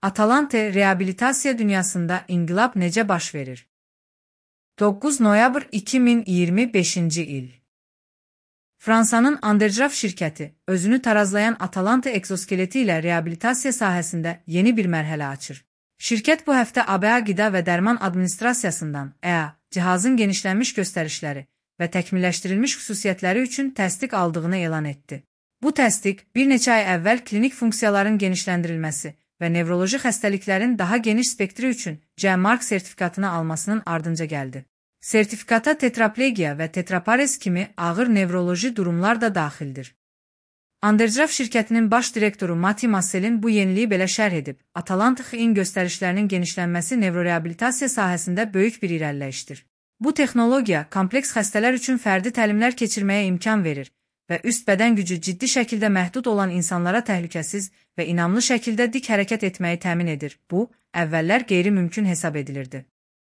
Atalante reabilitasiya dünyasında inqilab necə baş verir? 9 noyabr 2025-ci il. Fransanın Andergraf şirkəti özünü tarazlayan Atalante egzoskeleti ilə reabilitasiya sahəsində yeni bir mərhələ açır. Şirkət bu həftə ABA Qida və Dərman Administrasiyasından EA, cihazın genişlənmiş göstərişləri və təkmilləşdirilmiş xüsusiyyətləri üçün təsdiq aldığını elan etdi. Bu təsdiq bir neçə ay əvvəl klinik funksiyaların genişləndirilməsi və nevroloji xəstəliklərin daha geniş spektri üçün CE mark sertifikatını almasının ardınca gəldi. Sertifikata tetraplegiya və tetraparez kimi ağır nevroloji durumlar da daxildir. Andergraf şirkətinin baş direktoru Mati Masselin bu yeniliyi belə şərh edib, Atalante XI göstərişlərinin genişlənməsi nevroreabilitasiya sahəsində böyük bir irəliləyişdir. Bu texnologiya kompleks xəstələr üçün fərdi təlimlər keçirməyə imkan verir və üst bədən gücü ciddi şəkildə məhdud olan insanlara təhlükəsiz və inamlı şəkildə dik hərəkət etməyi təmin edir. Bu, əvvəllər qeyri-mümkün hesab edilirdi.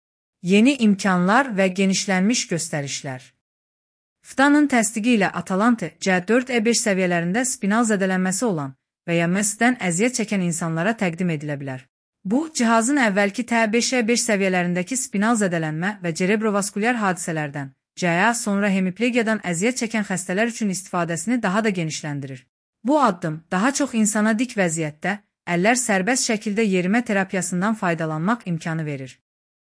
Yeni imkanlar və genişlənmiş göstərişlər. FDA-nın təsdiqi ilə Atalante C4-E5 səviyyələrində spinal zədələnməsi olan və ya MS-dən əziyyət çəkən insanlara təqdim edilə bilər. Bu, cihazın əvvəlki T5-E5 səviyyələrindəki spinal zədələnmə və cerebrovaskulyar hadisələrdən, CA sonra hemiplegiyadan əziyyət çəkən xəstələr üçün istifadəsini daha da genişləndirir. Bu addım daha çox insana dik vəziyyətdə, əllər sərbəst şəkildə yerimə terapiyasından faydalanmaq imkanı verir.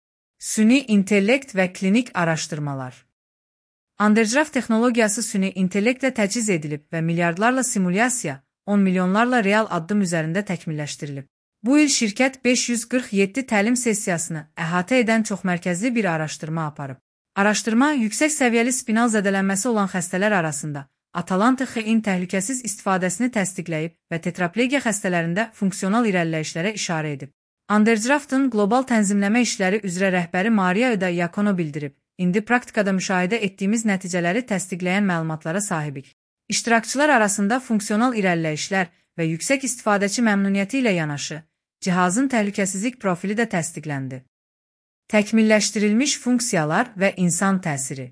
Süni intellekt və klinik araşdırmalar. Andergraf texnologiyası süni intellektlə təchiz edilib və milyardlarla simulyasiya, 10 milyonlarla real addım üzərində təkmilləşdirilib. Bu il şirkət 547 təlim sessiyasını əhatə edən çoxmərkəzli bir araşdırma aparıb. Araşdırma, yüksək səviyyəli spinal zədələnməsi olan xəstələr arasında Atalante XI-in təhlükəsiz istifadəsini təsdiqləyib və tetraplegiya xəstələrində funksional irəliləyişlərə işarə edib. Andergraftın qlobal tənzimləmə işləri üzrə rəhbəri Maria Öda Yakono bildirib, indi praktikada müşahidə etdiyimiz nəticələri təsdiqləyən məlumatlara sahibik. İştirakçılar arasında funksional irəliləyişlər və yüksək istifadəçi məmnuniyyəti ilə yanaşı, cihazın təhlükəsizlik profili də təsdiqləndi. Təkmilləşdirilmiş funksiyalar və insan təsiri.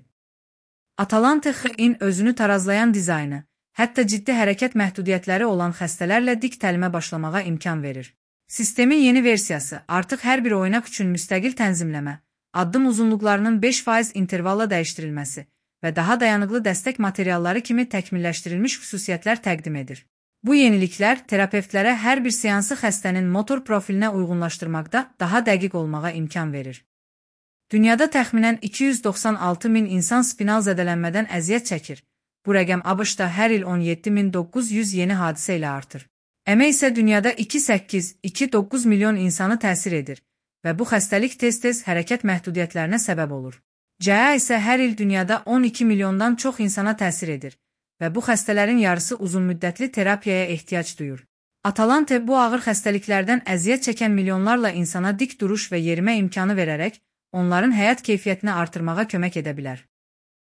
Atalante XI-in özünü tarazlayan dizaynı, hətta ciddi hərəkət məhdudiyyətləri olan xəstələrlə dik təlimə başlamağa imkan verir. Sistemin yeni versiyası artıq hər bir oynaq üçün müstəqil tənzimləmə, addım uzunluqlarının 5% intervalla dəyişdirilməsi və daha dayanıqlı dəstək materialları kimi təkmilləşdirilmiş xüsusiyyətlər təqdim edir. Bu yeniliklər terapevtlərə hər bir seansı xəstənin motor profilinə uyğunlaşdırmaqda daha dəqiq olmağa imkan verir. Dünyada təxminən 296 min insan spinal zədələnmədən əziyyət çəkir. Bu rəqəm ABŞ-da hər il 17.900 yeni hadisə ilə artır. Əmək isə dünyada 2,8-2,9 milyon insanı təsir edir və bu xəstəlik tez-tez hərəkət məhdudiyyətlərinə səbəb olur. CA isə hər il dünyada 12 milyondan çox insana təsir edir və bu xəstələrin yarısı uzunmüddətli terapiyaya ehtiyac duyur. Atalante bu ağır xəstəliklərdən əziyyət çəkən milyonlarla insana dik duruş və yerimə imkanı verərək onların həyat keyfiyyətini artırmağa kömək edə bilər.